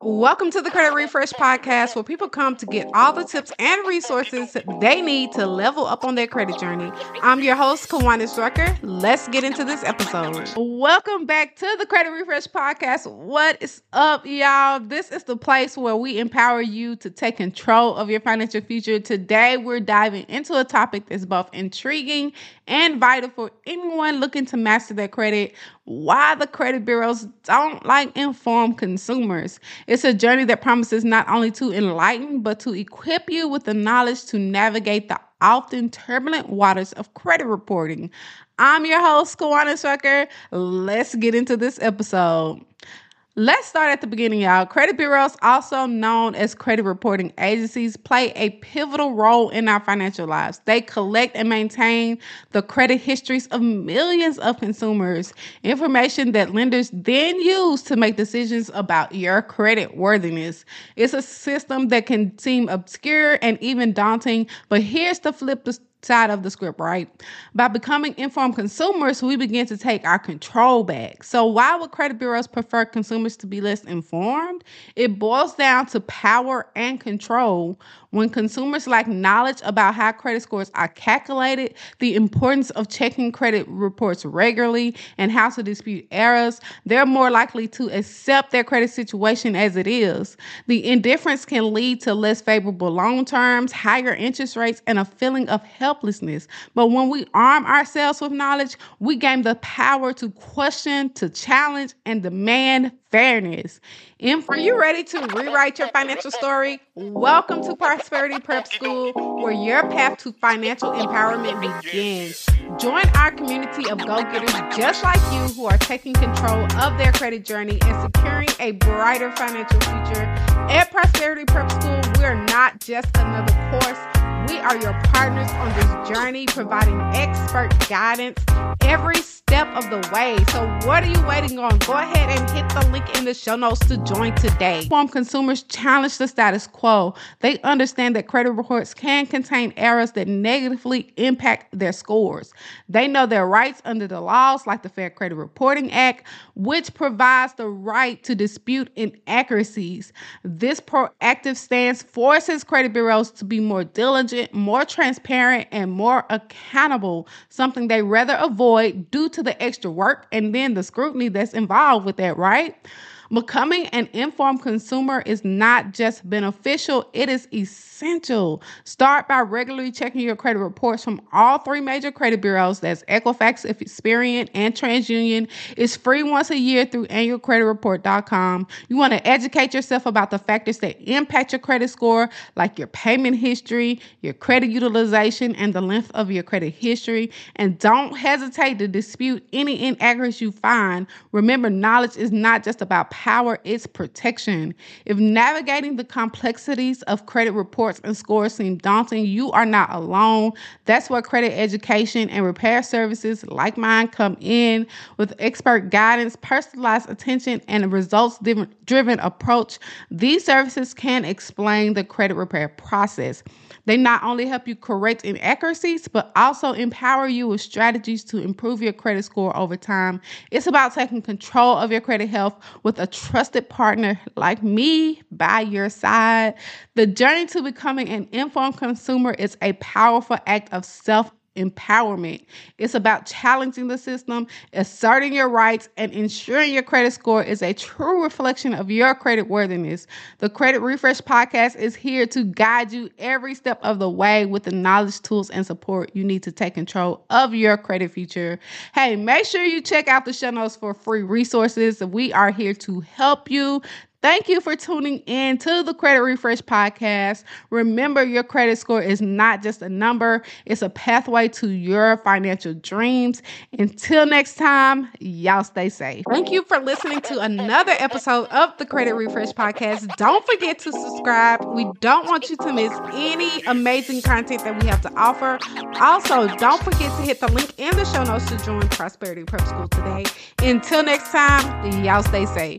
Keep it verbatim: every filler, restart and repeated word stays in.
Welcome to the Credit Refresh Podcast, where people come to get all the tips and resources they need to level up on their credit journey. I'm your host, Kawana Strucker. Let's get into this episode. Welcome back to the Credit Refresh Podcast. What is up, y'all? This is the place where we empower you to take control of your financial future. Today, we're diving into a topic that's both intriguing and vital for anyone looking to master their credit. Why the credit bureaus don't like informed consumers. It's a journey that promises not only to enlighten, but to equip you with the knowledge to navigate the often turbulent waters of credit reporting. I'm your host, Kawana Strucker. Let's get into this episode. Let's start at the beginning, y'all. Credit bureaus, also known as credit reporting agencies, play a pivotal role in our financial lives. They collect and maintain the credit histories of millions of consumers, information that lenders then use to make decisions about your credit worthiness. It's a system that can seem obscure and even daunting, but here's the flip side of the script, right? By becoming informed consumers, we begin to take our control back. So why would credit bureaus prefer consumers to be less informed? It boils down to power and control. When consumers lack knowledge about how credit scores are calculated, the importance of checking credit reports regularly, and how to dispute errors, they're more likely to accept their credit situation as it is. The indifference can lead to less favorable loan terms, higher interest rates, and a feeling of helplessness. But when we arm ourselves with knowledge, we gain the power to question, to challenge, and demand fairness. And are you ready to rewrite your financial story? Welcome to Prosperity Prep School, where your path to financial empowerment begins. Join our community of go-getters just like you who are taking control of their credit journey and securing a brighter financial future. At Prosperity Prep School, we're not just another course. We are your partners on this journey, providing expert guidance every step of the way. So what are you waiting on? Go ahead and hit the link in the show notes to join today. Informed consumers challenge the status quo. They understand that credit reports can contain errors that negatively impact their scores. They know their rights under the laws like the Fair Credit Reporting Act, which provides the right to dispute inaccuracies. This proactive stance forces credit bureaus to be more diligent, more transparent, and more accountable, something they rather avoid due to the extra work and then the scrutiny that's involved with that, right? Becoming an informed consumer is not just beneficial, it is essential. Start by regularly checking your credit reports from all three major credit bureaus. That's Equifax, Experian, and TransUnion. It's free once a year through annual credit report dot com. You want to educate yourself about the factors that impact your credit score, like your payment history, your credit utilization, and the length of your credit history. And don't hesitate to dispute any inaccuracies you find. Remember, knowledge is not just about power, it's protection. If navigating the complexities of credit reports and scores seem daunting, you are not alone. That's where credit education and repair services like mine come in. With expert guidance, personalized attention, and a results-driven approach, these services can explain the credit repair process. They not only help you correct inaccuracies, but also empower you with strategies to improve your credit score over time. It's about taking control of your credit health with a trusted partner like me by your side. The journey to becoming an informed consumer is a powerful act of self empowerment. It's about challenging the system, asserting your rights, and ensuring your credit score is a true reflection of your credit worthiness. The Credit Refresh Podcast is here to guide you every step of the way with the knowledge, tools, and support you need to take control of your credit future. Hey, make sure you check out the show notes for free resources. We are here to help you. Thank you for tuning in to the Credit Refresh Podcast. Remember, your credit score is not just a number. It's a pathway to your financial dreams. Until next time, y'all stay safe. Thank you for listening to another episode of the Credit Refresh Podcast. Don't forget to subscribe. We don't want you to miss any amazing content that we have to offer. Also, don't forget to hit the link in the show notes to join Prosperity Prep School today. Until next time, y'all stay safe.